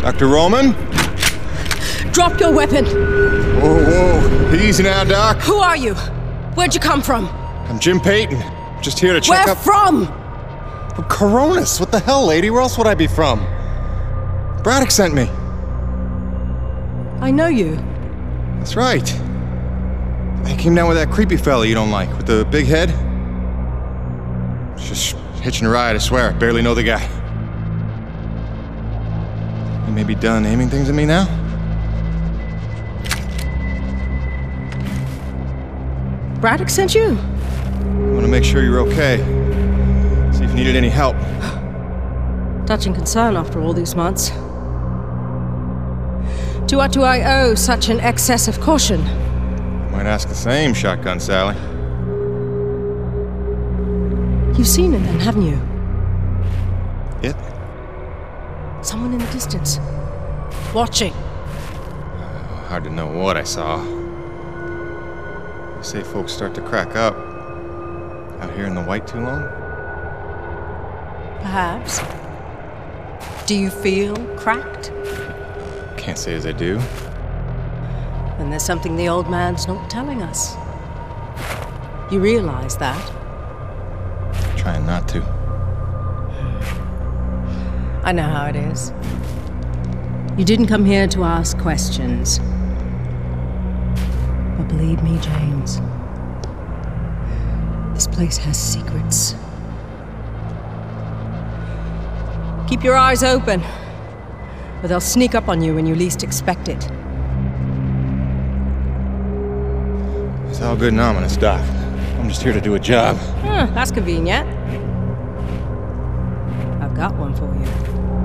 Dr. Roman? Drop your weapon! Whoa, whoa. Easy now, Doc. Who are you? Where'd you come from? I'm Jim Peyton. Just here to check up... Where from? From Coronis. What the hell, lady? Where else would I be from? Braddock sent me. I know you. That's right. He came down with that creepy fella you don't like, with the big head. Just hitching a ride, I swear. Barely know the guy. You may be done aiming things at me now? Braddock sent you? I want to make sure you're okay. See if you needed any help. Touching concern after all these months. To what do I owe such an excess of caution? Might ask the same, Shotgun Sally. You've seen it then, haven't you? It? Someone in the distance. Watching. Hard to know what I saw. They say folks start to crack up. Out here in the white too long? Perhaps. Do you feel cracked? Can't say as I do. Then there's something the old man's not telling us. You realize that? Trying not to. I know how it is. You didn't come here to ask questions. But believe me, James, this place has secrets. Keep your eyes open, or they'll sneak up on you when you least expect it. It's all good and ominous, Doc. I'm just here to do a job. That's convenient. I've got one for you.